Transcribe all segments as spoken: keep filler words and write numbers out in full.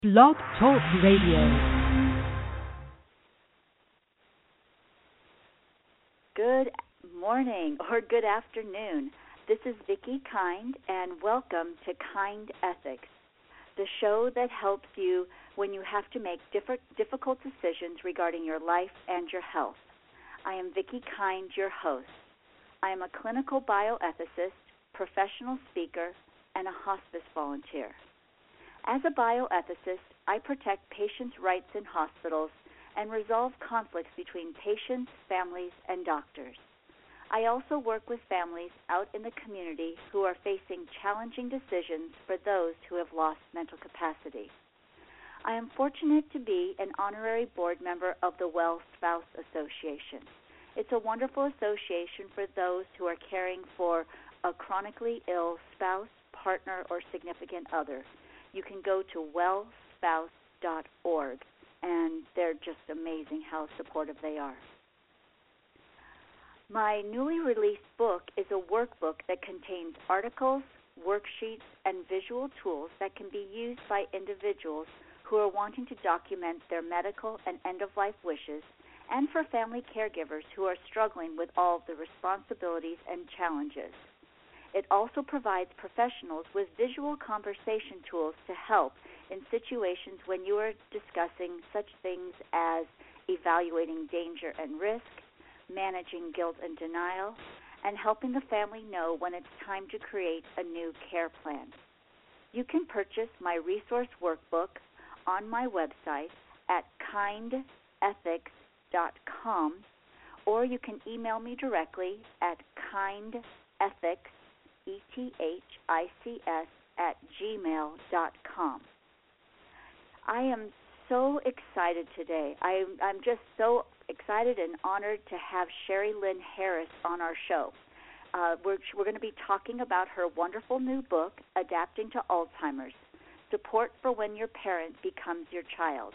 Blog Talk Radio. Good morning or good afternoon. This is Vicki Kind, and welcome to Kind Ethics, the show that helps you when you have to make different, difficult decisions regarding your life and your health. I am Vicki Kind, your host. I am a clinical bioethicist, professional speaker, and a hospice volunteer. As a bioethicist, I protect patients' rights in hospitals and resolve conflicts between patients, families, and doctors. I also work with families out in the community who are facing challenging decisions for those who have lost mental capacity. I am fortunate to be an honorary board member of the Well Spouse Association. It's a wonderful association for those who are caring for a chronically ill spouse, partner, or significant other. You can go to well spouse dot org, and they're just amazing how supportive they are. My newly released book is a workbook that contains articles, worksheets, and visual tools that can be used by individuals who are wanting to document their medical and end-of-life wishes, and for family caregivers who are struggling with all of the responsibilities and challenges. It also provides professionals with visual conversation tools to help in situations when you are discussing such things as evaluating danger and risk, managing guilt and denial, and helping the family know when it's time to create a new care plan. You can purchase my resource workbook on my website at kind ethics dot com, or you can email me directly at kindethics, E T H I C S, at gmail dot com. I am so excited today. I, I'm just so excited and honored to have Sherry Lynn Harris on our show. Uh, we're we're going to be talking about her wonderful new book, Adapting to Alzheimer's, Support for When Your Parent Becomes Your Child.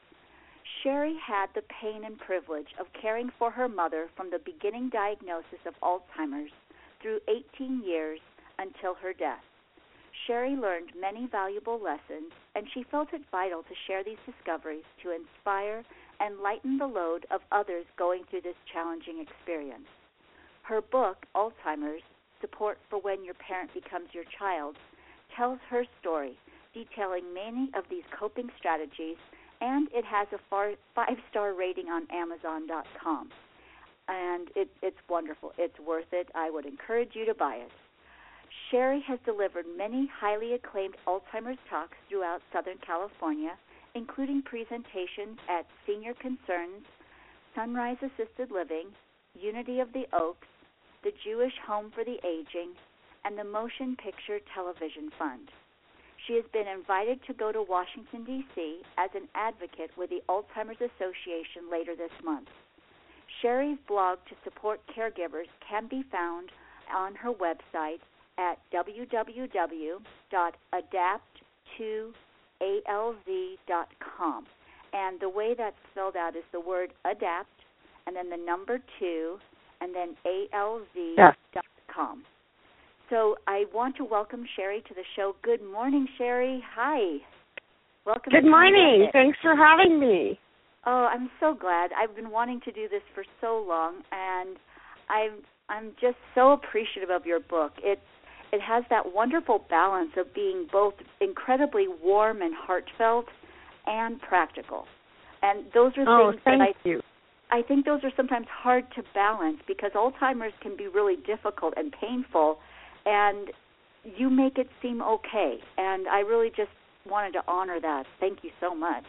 Sherry had the pain and privilege of caring for her mother from the beginning diagnosis of Alzheimer's through eighteen years until her death. Sherry learned many valuable lessons, and she felt it vital to share these discoveries to inspire and lighten the load of others going through this challenging experience. Her book, Alzheimer's, Support for When Your Parent Becomes Your Child, tells her story, detailing many of these coping strategies, and it has a far, five-star rating on amazon dot com. And it, it's wonderful. It's worth it. I would encourage you to buy it. Sherry has delivered many highly acclaimed Alzheimer's talks throughout Southern California, including presentations at Senior Concerns, Sunrise Assisted Living, Unity of the Oaks, the Jewish Home for the Aging, and the Motion Picture Television Fund. She has been invited to go to Washington, D C as an advocate with the Alzheimer's Association later this month. Sherry's blog to support caregivers can be found on her website at w w w dot adapt to a l z dot com. And the way that's spelled out is the word adapt, and then the number two, and then A L Z dot com. Yes. So I want to welcome Sherry to the show. Good morning, Sherry. Hi. Welcome. Good morning. Thanks for having me. Oh, I'm so glad. I've been wanting to do this for so long, and I'm I'm just so appreciative of your book. It it has that wonderful balance of being both incredibly warm and heartfelt and practical. And those are oh, things thank that I you. I think those are sometimes hard to balance because Alzheimer's can be really difficult and painful, and you make it seem okay. And I really just wanted to honor that. Thank you so much.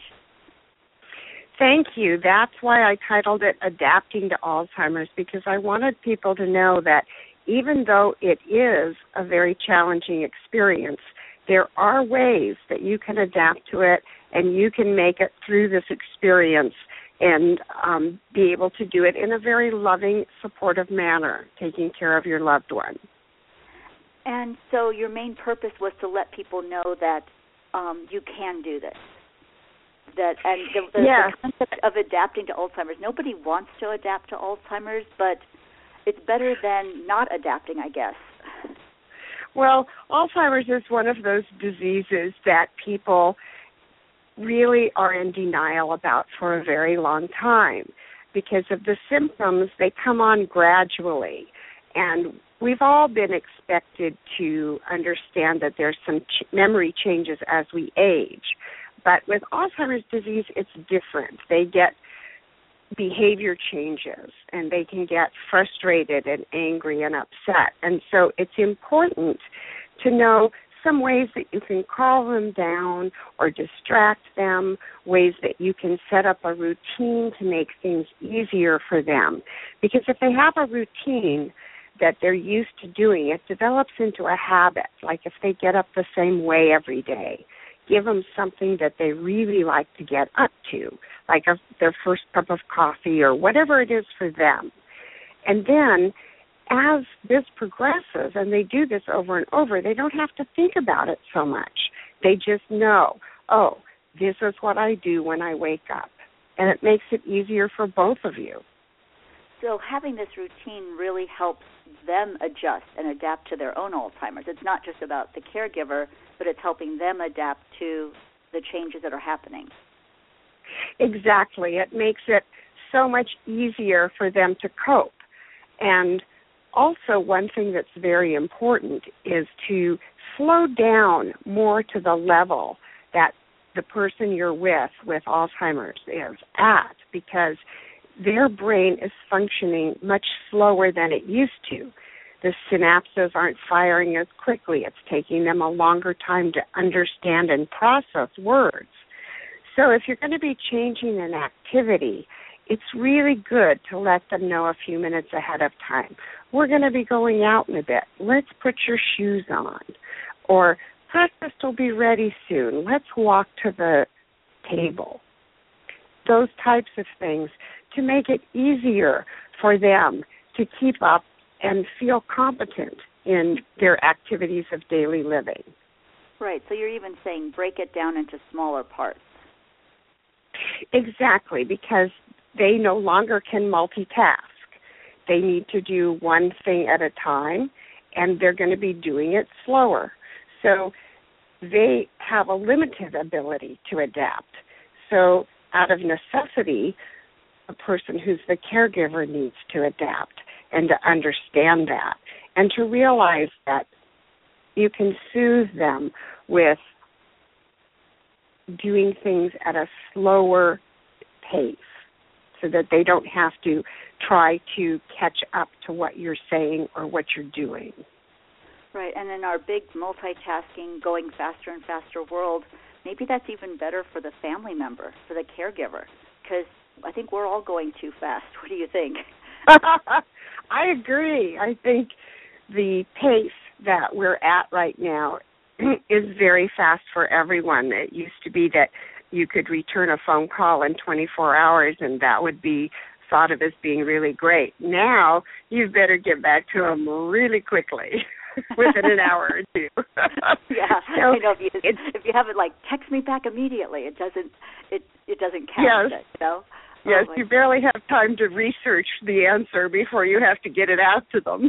Thank you. That's why I titled it Adapting to Alzheimer's, because I wanted people to know that even though it is a very challenging experience, there are ways that you can adapt to it and you can make it through this experience and um, be able to do it in a very loving, supportive manner, taking care of your loved one. And so your main purpose was to let people know that um, you can do this. That and the, the, yes. the concept of adapting to Alzheimer's. Nobody wants to adapt to Alzheimer's, but it's better than not adapting, I guess. Well, Alzheimer's is one of those diseases that people really are in denial about for a very long time. Because of the symptoms, they come on gradually. And we've all been expected to understand that there's some ch- memory changes as we age. But with Alzheimer's disease, it's different. They get behavior changes, and they can get frustrated and angry and upset. And so it's important to know some ways that you can calm them down or distract them, ways that you can set up a routine to make things easier for them. Because if they have a routine that they're used to doing, it develops into a habit. Like if they get up the same way every day, give them something that they really like to get up to, like a, their first cup of coffee or whatever it is for them. And then as this progresses, and they do this over and over, they don't have to think about it so much. They just know, oh, this is what I do when I wake up. And it makes it easier for both of you. So having this routine really helps them adjust and adapt to their own Alzheimer's. It's not just about the caregiver, but it's helping them adapt to the changes that are happening. Exactly. It makes it so much easier for them to cope. And also, one thing that's very important is to slow down more to the level that the person you're with with Alzheimer's is at, because their brain is functioning much slower than it used to. The synapses aren't firing as quickly. It's taking them a longer time to understand and process words. So if you're going to be changing an activity, it's really good to let them know a few minutes ahead of time. We're going to be going out in a bit. Let's put your shoes on. Or breakfast will be ready soon. Let's walk to the table. Those types of things to make it easier for them to keep up and feel competent in their activities of daily living. Right. So you're even saying break it down into smaller parts. Exactly, because they no longer can multitask. They need to do one thing at a time, and they're going to be doing it slower. So they have a limited ability to adapt. So out of necessity, a person who's the caregiver needs to adapt and to understand that and to realize that you can soothe them with doing things at a slower pace so that they don't have to try to catch up to what you're saying or what you're doing. Right, and in our big multitasking, going faster and faster world, maybe that's even better for the family member, for the caregiver, because I think we're all going too fast. What do you think? I agree. I think the pace that we're at right now is very fast for everyone. It used to be that you could return a phone call in twenty-four hours, and that would be thought of as being really great. Now, you better get back to them really quickly, within an hour or two. Yeah, so I know. If you, if you have it like, text me back immediately, it doesn't it it doesn't count. Yes. It, you know? Yes, oh, you barely have time to research the answer before you have to get it out to them.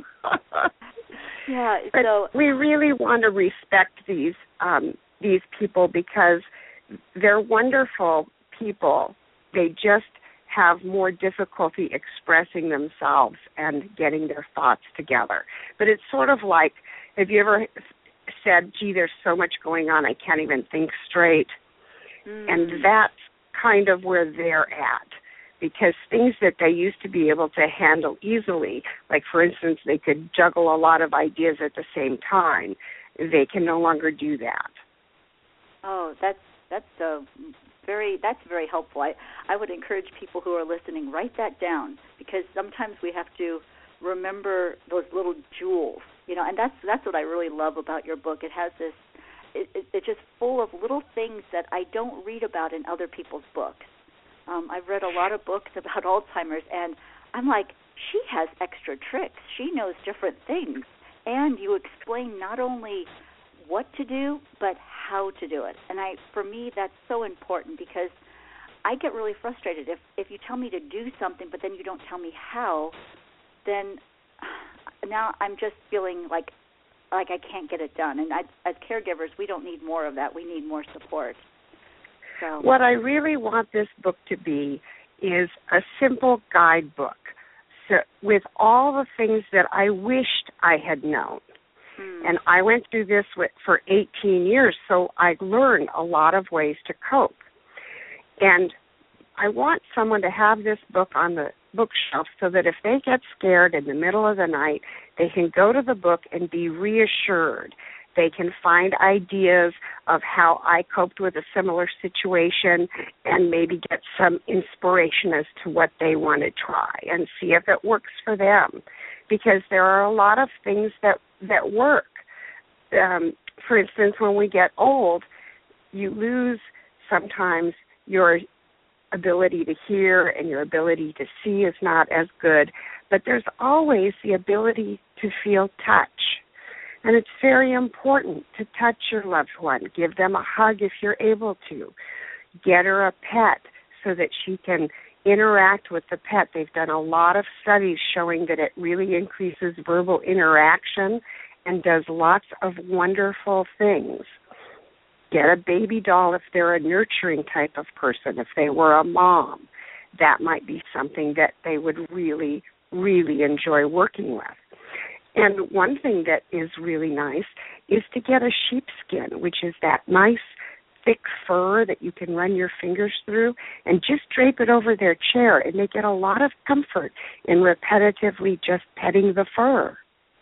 Yeah, but so we really want to respect these um, these people because they're wonderful people. They just have more difficulty expressing themselves and getting their thoughts together. But it's sort of like, have you ever said, gee, there's so much going on, I can't even think straight? Mm. And that's kind of where they're at. Because things that they used to be able to handle easily, like, for instance, they could juggle a lot of ideas at the same time, they can no longer do that. Oh, that's that's a very that's very helpful. I, I would encourage people who are listening, write that down, because sometimes we have to remember those little jewels, you know. And that's that's what I really love about your book. It has this, it, it, it's just full of little things that I don't read about in other people's books. Um, I've read a lot of books about Alzheimer's, and I'm like, she has extra tricks. She knows different things. And you explain not only what to do, but how to do it. And I, for me, that's so important because I get really frustrated. If, if you tell me to do something, but then you don't tell me how, then now I'm just feeling like like I can't get it done. And I, as caregivers, we don't need more of that. We need more support. So what I really want this book to be is a simple guidebook, so with all the things that I wished I had known. hmm. And I went through this with, for eighteen years, so I learned a lot of ways to cope. And I want someone to have this book on the bookshelf so that if they get scared in the middle of the night, they can go to the book and be reassured. They can find ideas of how I coped with a similar situation and maybe get some inspiration as to what they want to try and see if it works for them. Because there are a lot of things that, that work. Um, for instance, when we get old, you lose sometimes your ability to hear and your ability to see is not as good, but there's always the ability to feel touch. And it's very important to touch your loved one. Give them a hug if you're able to. Get her a pet so that she can interact with the pet. They've done a lot of studies showing that it really increases verbal interaction and does lots of wonderful things. Get a baby doll if they're a nurturing type of person. If they were a mom, that might be something that they would really, really enjoy working with. And one thing that is really nice is to get a sheepskin, which is that nice, thick fur that you can run your fingers through, and just drape it over their chair, and they get a lot of comfort in repetitively just petting the fur.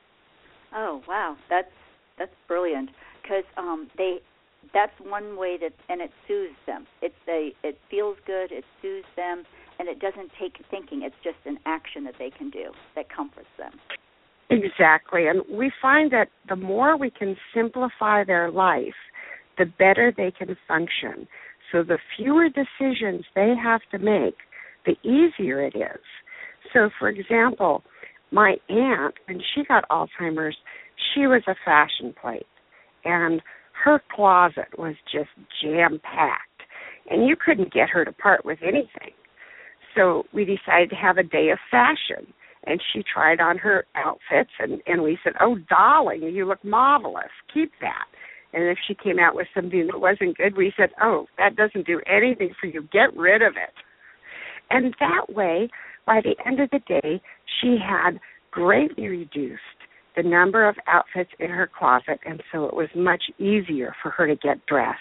Oh, wow. That's that's brilliant because um, they that's one way that, and it soothes them. It's a, it feels good, it soothes them, and it doesn't take thinking. It's just an action that they can do that comforts them. Exactly. And we find that the more we can simplify their life, the better they can function. So the fewer decisions they have to make, the easier it is. So, for example, my aunt, when she got Alzheimer's, she was a fashion plate, and her closet was just jam-packed, and you couldn't get her to part with anything. So we decided to have a day of fashion. And she tried on her outfits, and, and we said, oh, darling, you look marvelous. Keep that. And if she came out with something that wasn't good, we said, oh, that doesn't do anything for you. Get rid of it. And that way, by the end of the day, she had greatly reduced the number of outfits in her closet, and so it was much easier for her to get dressed.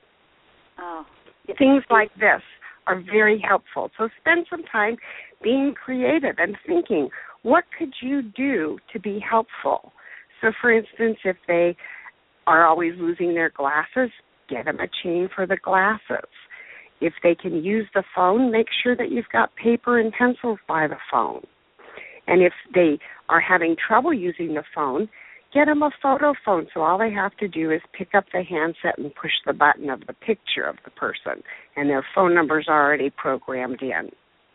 Oh. Things like this are very helpful. So spend some time being creative and thinking, what could you do to be helpful? So, for instance, if they are always losing their glasses, get them a chain for the glasses. If they can use the phone, make sure that you've got paper and pencils by the phone. And if they are having trouble using the phone, get them a photo phone, so all they have to do is pick up the handset and push the button of the picture of the person, and their phone number's already programmed in.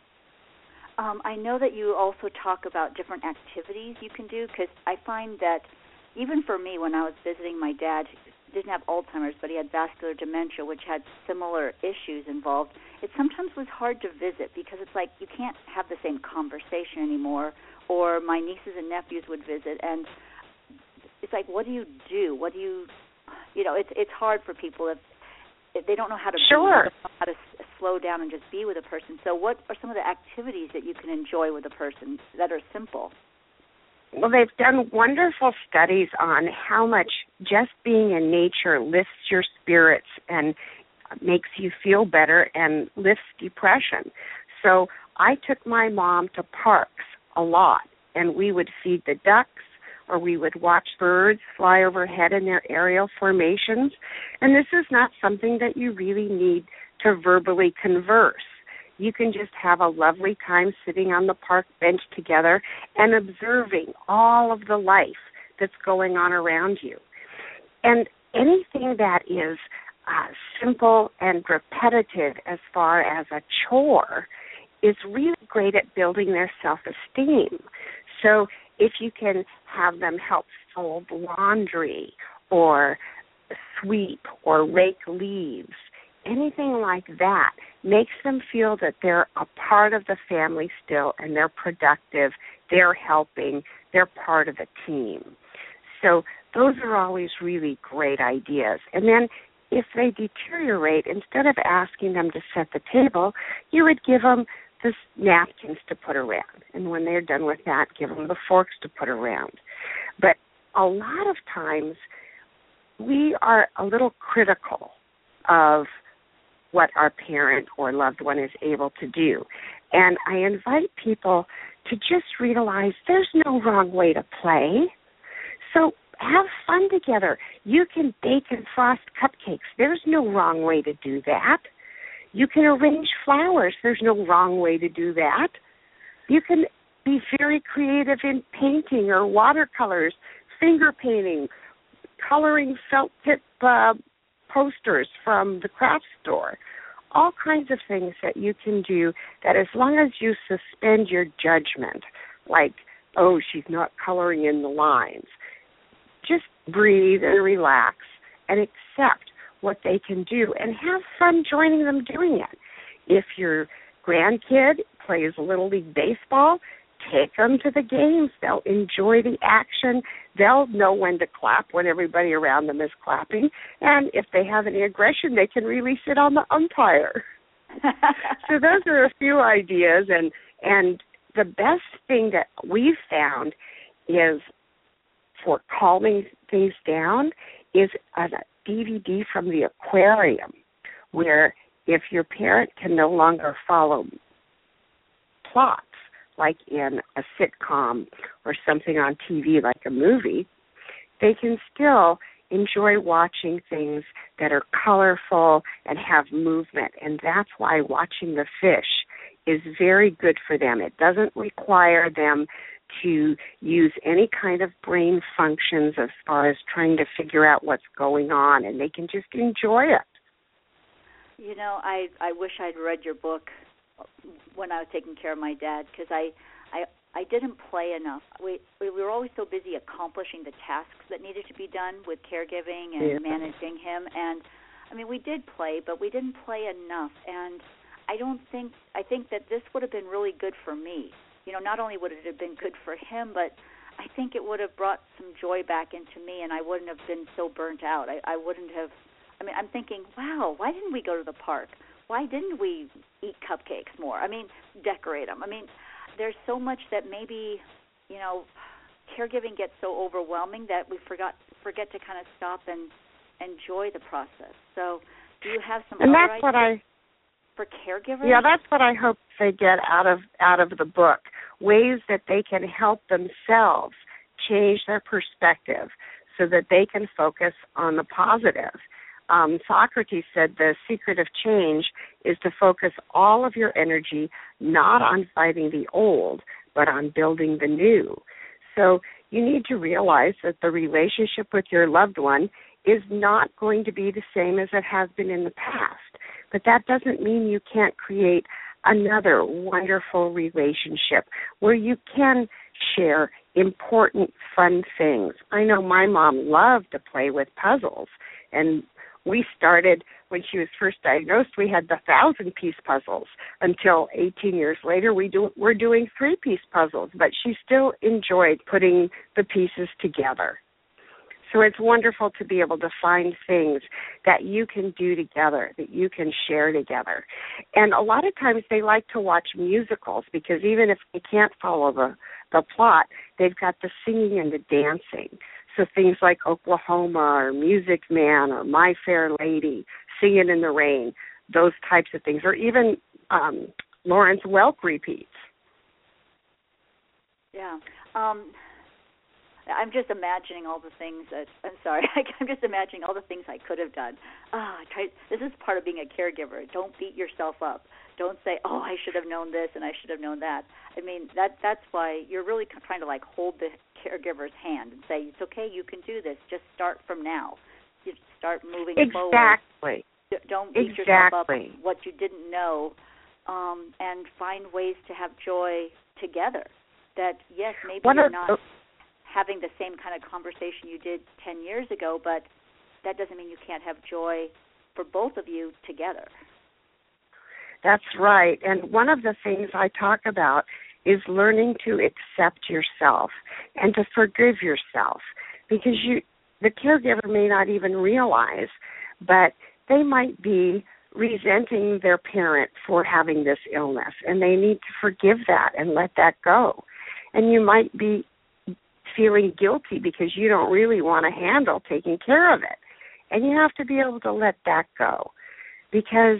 Um, I know that you also talk about different activities you can do, because I find that even for me, when I was visiting my dad, who didn't have Alzheimer's, but he had vascular dementia, which had similar issues involved, it sometimes was hard to visit because it's like you can't have the same conversation anymore, or my nieces and nephews would visit, and it's like, what do you do? What do you, you know, it's it's hard for people if, if they don't know how to sure. be, how to s- slow down and just be with a person. So what are some of the activities that you can enjoy with a person that are simple? Well, they've done wonderful studies on how much just being in nature lifts your spirits and makes you feel better and lifts depression. So I took my mom to parks a lot, and we would feed the ducks, or we would watch birds fly overhead in their aerial formations. And this is not something that you really need to verbally converse. You can just have a lovely time sitting on the park bench together and observing all of the life that's going on around you. And anything that is uh, simple and repetitive as far as a chore is really great at building their self-esteem. So if you can have them help fold laundry or sweep or rake leaves, anything like that makes them feel that they're a part of the family still and they're productive, they're helping, they're part of a team. So those are always really great ideas. And then if they deteriorate, instead of asking them to set the table, you would give them the napkins to put around. And when they're done with that, give them the forks to put around. But a lot of times, we are a little critical of what our parent or loved one is able to do. And I invite people to just realize there's no wrong way to play. So have fun together. You can bake and frost cupcakes. There's no wrong way to do that. You can arrange flowers. There's no wrong way to do that. You can be very creative in painting or watercolors, finger painting, coloring felt tip uh, posters from the craft store. All kinds of things that you can do that, as long as you suspend your judgment, like, oh, she's not coloring in the lines, just breathe and relax and accept what they can do and have fun joining them doing it. If your grandkid plays Little League Baseball, take them to the games. They'll enjoy the action. They'll know when to clap when everybody around them is clapping. And if they have any aggression, they can release it on the umpire. So those are a few ideas. And, and the best thing that we've found is for calming things down is a D V D from the aquarium, where if your parent can no longer follow plots, like in a sitcom or something on T V like a movie, they can still enjoy watching things that are colorful and have movement. And that's why watching the fish is very good for them. It doesn't require them to use any kind of brain functions as far as trying to figure out what's going on, and they can just enjoy it. You know, I, I wish I'd read your book when I was taking care of my dad, because I, I I didn't play enough. We we were always so busy accomplishing the tasks that needed to be done with caregiving and yeah. managing him. And I mean, we did play, but we didn't play enough. And I don't think I think that this would have been really good for me. You know, not only would it have been good for him, but I think it would have brought some joy back into me, and I wouldn't have been so burnt out. I, I wouldn't have. I mean, I'm thinking, wow, why didn't we go to the park? Why didn't we eat cupcakes more? I mean, decorate them. I mean, there's so much that maybe, you know, caregiving gets so overwhelming that we forgot forget to kind of stop and enjoy the process. So do you have some and other that's what I, for caregivers? Yeah, that's what I hope they get out of out of the book, ways that they can help themselves change their perspective so that they can focus on the positive. Um, Socrates said the secret of change is to focus all of your energy not on fighting the old, but on building the new. So you need to realize that the relationship with your loved one is not going to be the same as it has been in the past. But that doesn't mean you can't create another wonderful relationship where you can share important, fun things. I know my mom loved to play with puzzles, and we started, when she was first diagnosed, we had the thousand-piece puzzles. Until eighteen years later, we do, we're doing three-piece puzzles, but she still enjoyed putting the pieces together. So it's wonderful to be able to find things that you can do together, that you can share together. And a lot of times they like to watch musicals because even if they can't follow the, the plot, they've got the singing and the dancing. So things like Oklahoma or Music Man or My Fair Lady, Singing in the Rain, those types of things, or even um, Lawrence Welk repeats. Yeah. Um, I'm just imagining all the things that, I'm sorry, I'm just imagining all the things I could have done. Ah, I tried, this is part of being a caregiver. Don't beat yourself up. Don't say, oh, I should have known this and I should have known that. I mean, that that's why you're really trying to, like, hold the caregiver's hand and say, it's okay, you can do this. Just start from now. You start moving exactly. forward. Exactly. Don't beat exactly. yourself up on what you didn't know, um, and find ways to have joy together. That, yes, maybe One you're of, not having the same kind of conversation you did ten years ago, but that doesn't mean you can't have joy for both of you together. That's right. And one of the things I talk about is learning to accept yourself and to forgive yourself, because you, the caregiver may not even realize, but they might be resenting their parent for having this illness, and they need to forgive that and let that go. And you might be feeling guilty because you don't really want to handle taking care of it. And you have to be able to let that go, because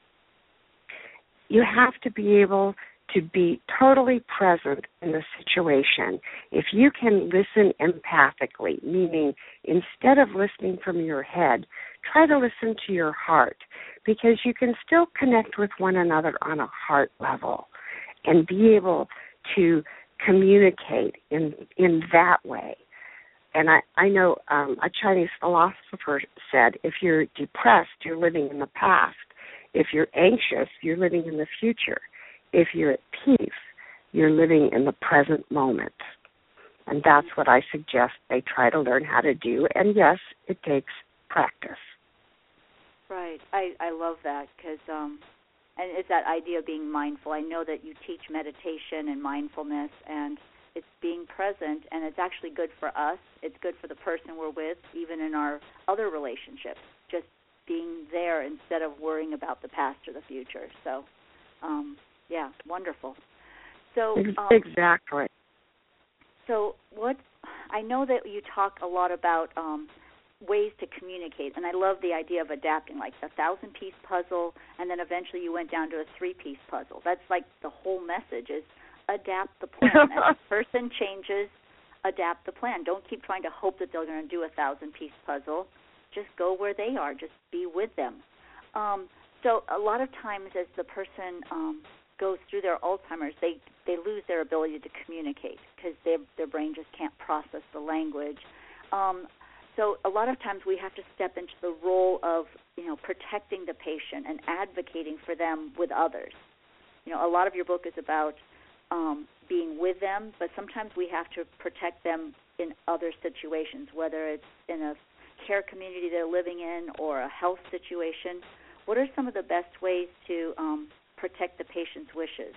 you have to be able to be totally present in the situation. If you can listen empathically, meaning instead of listening from your head, try to listen to your heart, because you can still connect with one another on a heart level and be able to communicate in in that way. And I, I know um, a Chinese philosopher said, if you're depressed, you're living in the past. If you're anxious, you're living in the future. If you're at peace, you're living in the present moment. And that's what I suggest they try to learn how to do. And yes, it takes practice. Right. I, I love that, because um, and it's that idea of being mindful. I know that you teach meditation and mindfulness, and it's being present, and it's actually good for us. It's good for the person we're with, even in our other relationships, just being there instead of worrying about the past or the future. So, um, yeah, wonderful. So um, exactly. So what I know that you talk a lot about um, ways to communicate, and I love the idea of adapting, like a thousand-piece puzzle, and then eventually you went down to a three-piece puzzle. That's like the whole message is adapt the plan. As the person changes, adapt the plan. Don't keep trying to hope that they're going to do a thousand-piece puzzle. Just go where they are. Just be with them. Um, so a lot of times as the person um, goes through their Alzheimer's, they, they lose their ability to communicate because their, their brain just can't process the language. Um, so a lot of times we have to step into the role of, you know, protecting the patient and advocating for them with others. You know, a lot of your book is about um, being with them, but sometimes we have to protect them in other situations, whether it's in a care community they're living in or a health situation. What are some of the best ways to um, protect the patient's wishes?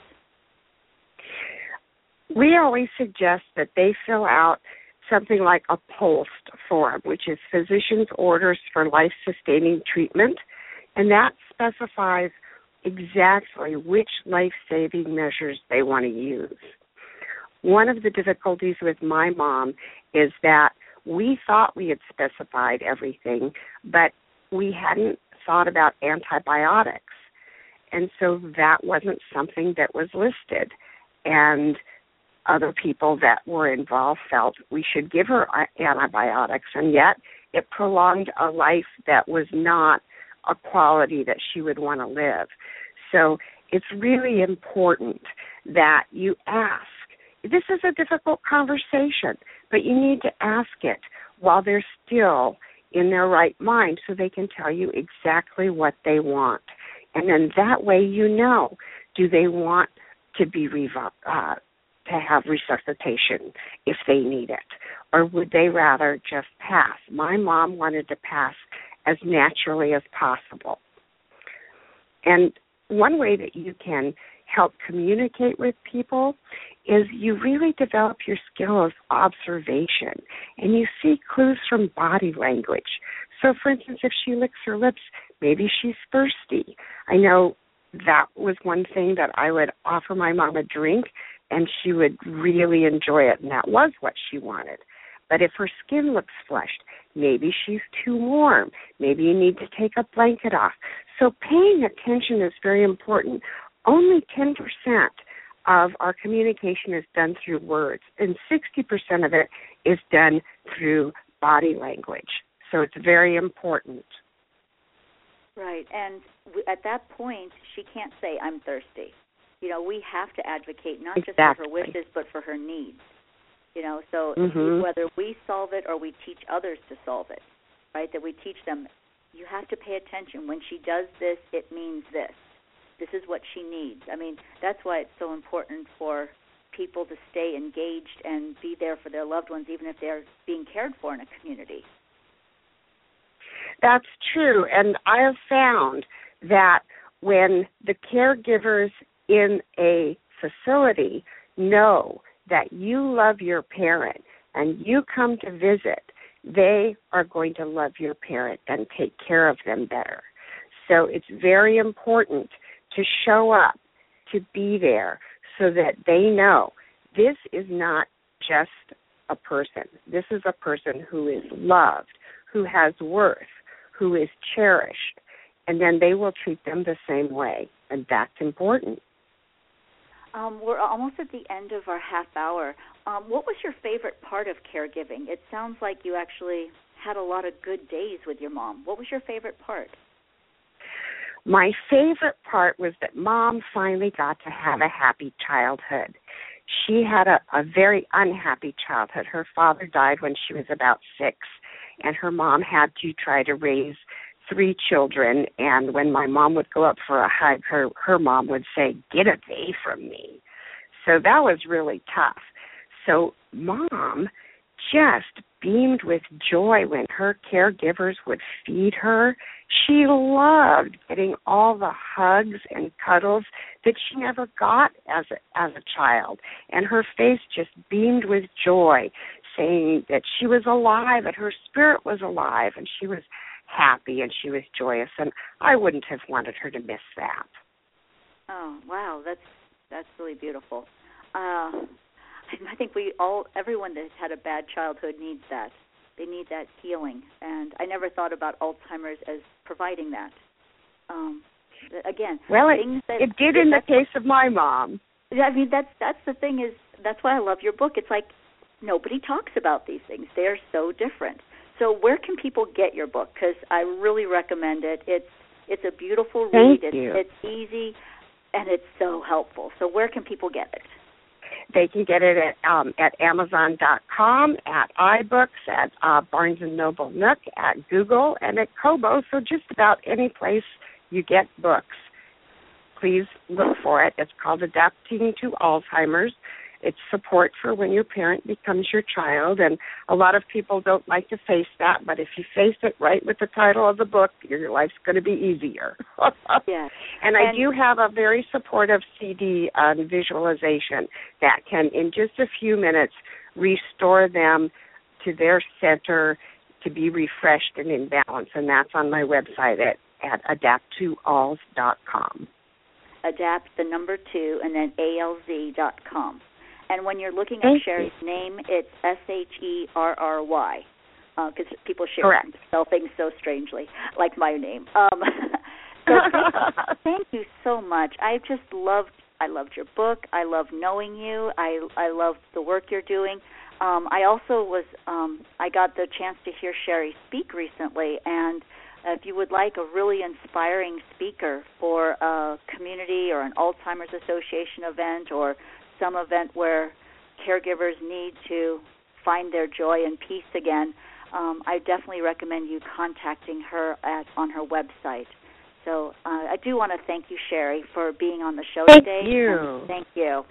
We always suggest that they fill out something like a POLST form, which is Physician's Orders for Life-Sustaining Treatment, and that specifies exactly which life-saving measures they want to use. One of the difficulties with my mom is that we thought we had specified everything, but we hadn't thought about antibiotics. And so that wasn't something that was listed. And other people that were involved felt we should give her antibiotics, and yet it prolonged a life that was not a quality that she would want to live. So it's really important that you ask. This is a difficult conversation, but you need to ask it while they're still in their right mind so they can tell you exactly what they want. And then that way you know, do they want to be revoked, uh, to have resuscitation if they need it, or would they rather just pass? My mom wanted to pass as naturally as possible. And one way that you can help communicate with people is you really develop your skill of observation, and you see clues from body language. So, for instance, if she licks her lips, maybe she's thirsty. I know that was one thing that I would offer my mom a drink, and she would really enjoy it, and that was what she wanted. But if her skin looks flushed, maybe she's too warm. Maybe you need to take a blanket off. So paying attention is very important. Only ten percent of our communication is done through words, and sixty percent of it is done through body language. So it's very important. Right, and w- at that point, she can't say, I'm thirsty. You know, we have to advocate not exactly. just for her wishes, but for her needs. You know, so mm-hmm. whether we solve it or we teach others to solve it, right, that we teach them, you have to pay attention. When she does this, it means this. This is what she needs. I mean, that's why it's so important for people to stay engaged and be there for their loved ones, even if they're being cared for in a community. That's true, and I have found that when the caregivers in a facility know that you love your parent and you come to visit, they are going to love your parent and take care of them better. So it's very important to show up, to be there, so that they know this is not just a person. This is a person who is loved, who has worth, who is cherished, and then they will treat them the same way, and that's important. Um, we're almost at the end of our half hour. Um, what was your favorite part of caregiving? It sounds like you actually had a lot of good days with your mom. What was your favorite part? My favorite part was that Mom finally got to have a happy childhood. She had a, a very unhappy childhood. Her father died when she was about six, and her mom had to try to raise three children, and when my mom would go up for a hug, her, her mom would say, "Get away from me." So that was really tough. So Mom just beamed with joy when her caregivers would feed her. She loved getting all the hugs and cuddles that she never got as a, as a child. And her face just beamed with joy, saying that she was alive and her spirit was alive and she was happy and she was joyous. And I wouldn't have wanted her to miss that. Oh, wow. That's that's really beautiful. Uh, I think we all, everyone that's had a bad childhood needs that. They need that healing. And I never thought about Alzheimer's as providing that. Um, again, well, it, things that, it did in the case of my mom. I mean, that's that's the thing is, that's why I love your book. It's like nobody talks about these things. They're so different. So where can people get your book? Because I really recommend it. It's it's a beautiful read. Thank you. It's, it's easy, and it's so helpful. So where can people get it? They can get it at um, at Amazon dot com, at iBooks, at uh, Barnes and Noble Nook, at Google, and at Kobo. So just about any place you get books, please look for it. It's called Adapting to Alzheimer's. It's support for when your parent becomes your child, and a lot of people don't like to face that, but if you face it right with the title of the book, your life's going to be easier. Yeah. And, and I do have a very supportive C D um, visualization that can, in just a few minutes, restore them to their center to be refreshed and in balance, and that's on my website at, at adapt to alz dot com. Adapt, the number two, and then A L Z dot com. And when you're looking Thank at Sherry's you. name, it's S H E R R Y, because uh, people share Correct. spell things so strangely, like my name. Um, so thank, thank you so much. I just loved, I loved your book. I love knowing you. I I love the work you're doing. Um, I also was, um, I got the chance to hear Sherry speak recently, and if you would like a really inspiring speaker for a community or an Alzheimer's Association event or some event where caregivers need to find their joy and peace again, um, I definitely recommend you contacting her at on her website. So uh, I do want to thank you, Sherry, for being on the show thank today. You. And thank you.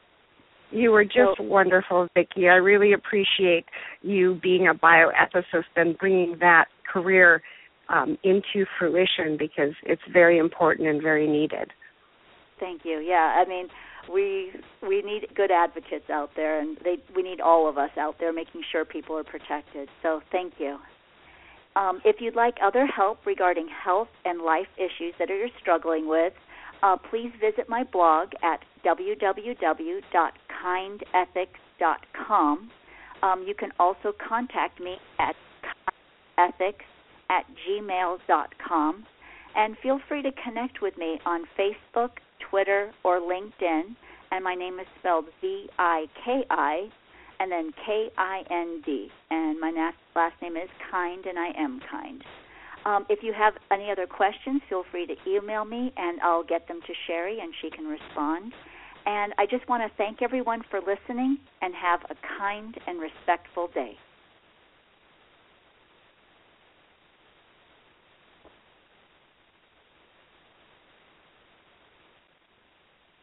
You were just so wonderful, Vicki. I really appreciate you being a bioethicist and bringing that career um, into fruition because it's very important and very needed. Thank you. Yeah, I mean, we we need good advocates out there, and they we need all of us out there making sure people are protected. So thank you. Um, if you'd like other help regarding health and life issues that you're struggling with, uh, please visit my blog at w w w dot kind ethics dot com. Um, you can also contact me at ethics at gmail dot com, and feel free to connect with me on Facebook, Twitter, or LinkedIn, and my name is spelled V I K I and then K I N D, and my last name is Kind, and I am kind. Um, if you have any other questions, feel free to email me, and I'll get them to Sherry, and she can respond. And I just want to thank everyone for listening, and have a kind and respectful day.